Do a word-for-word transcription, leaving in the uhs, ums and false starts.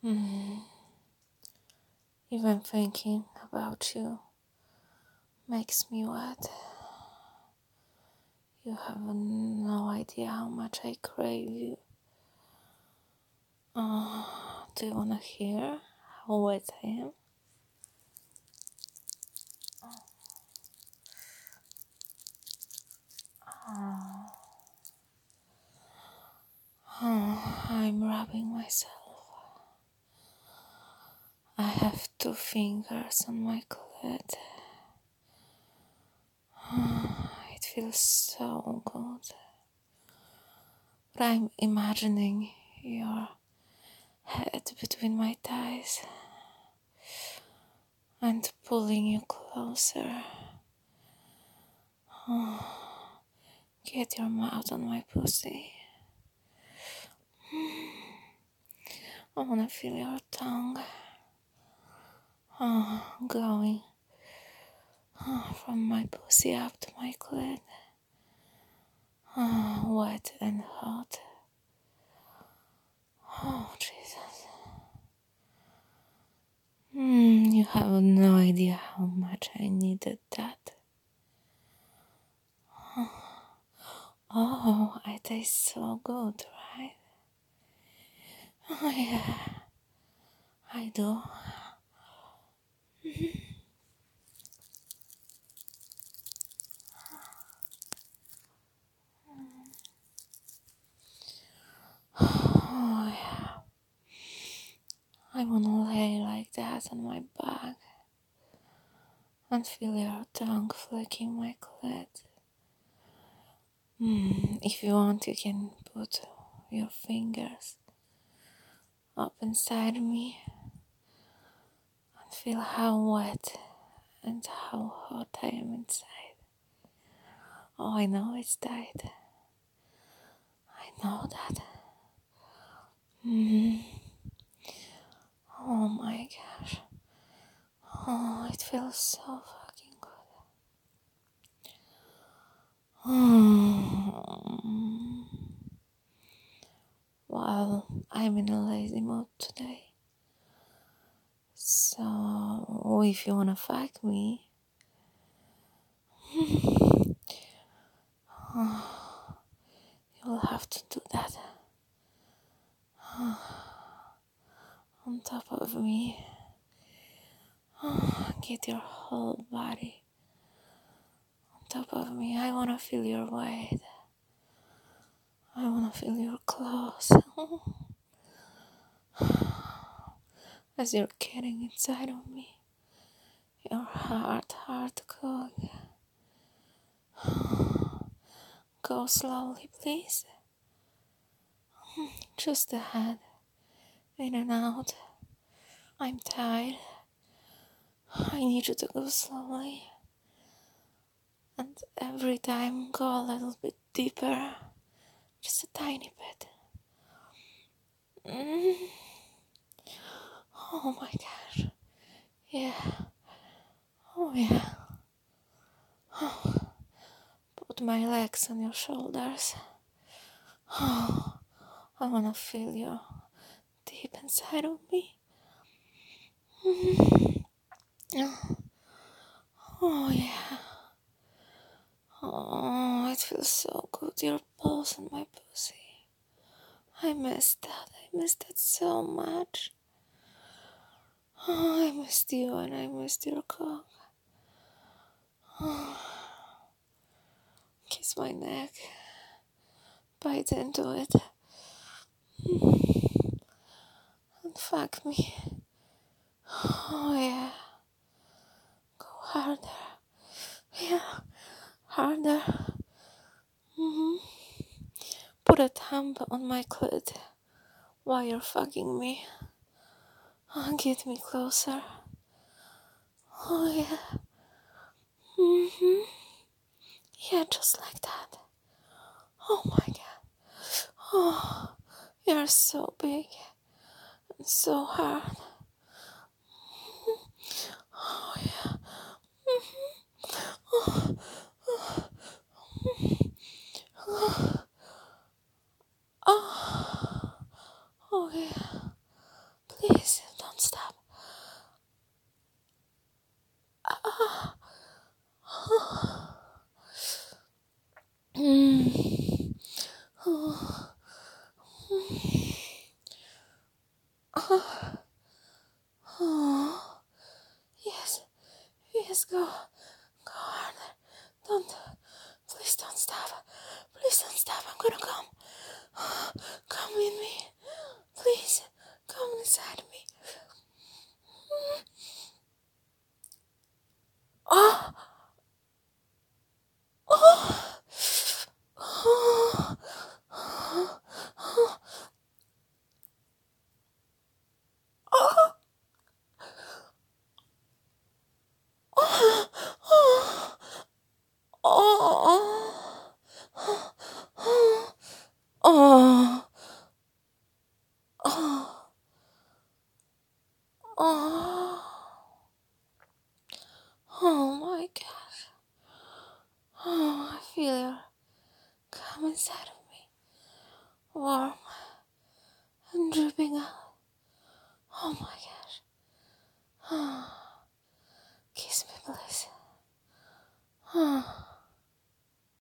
Hmm. Even thinking about you makes me wet. You have no idea how much I crave you. Oh, do you wanna hear how wet I am? Oh, oh, I'm rubbing myself. I have two fingers on my clit. It feels so good. But I'm imagining your head between my thighs and pulling you closer. Oh, get your mouth on my pussy. I wanna feel your tongue. Oh, going oh, from my pussy up to my clit. Oh, wet and hot. Oh, Jesus. Mm, you have no idea how much I needed that. Oh, it tastes so good, right? Oh, yeah, I do. Oh, yeah. I wanna lay like that on my back and feel your tongue flicking my clit. Mm, if you want, you can put your fingers up inside me and feel how wet and how hot I am inside. Oh, I know it's tight. I know that. Mm. Oh my gosh. Oh, it feels so fucking good. Mm. Well, I'm in a lazy mood today. So, if you wanna fuck me, you'll have to do that on top of me. Get your whole body on top of me. I wanna feel your weight. I wanna feel your clothes. As you're getting inside of me. Your heart, heart going. Go slowly, please. Just the head. In and out. I'm tired. I need you to go slowly. And every time go a little bit deeper. Just a tiny bit. Mm. Oh my gosh. Yeah. Oh yeah. Oh. Put my legs on your shoulders. Oh. I wanna feel you deep inside of me. Mm. Oh yeah. Oh, it feels so good. Your balls on my pussy. I missed that. I missed that so much. Oh, I missed you and I missed your cock. Oh, kiss my neck. Bite into it. And fuck me. Oh yeah. Go harder. Yeah. Harder. Mm-hmm. Put a thumb on my clit while you're fucking me. Oh, get me closer. Oh yeah. Mm-hmm. Yeah, just like that. Oh my god. Oh, you're so big and so hard. Oh yeah. Oh, oh, oh yeah. Please. Oh, oh my gosh. Oh, I feel you come inside of me, warm and dripping out. Oh my god.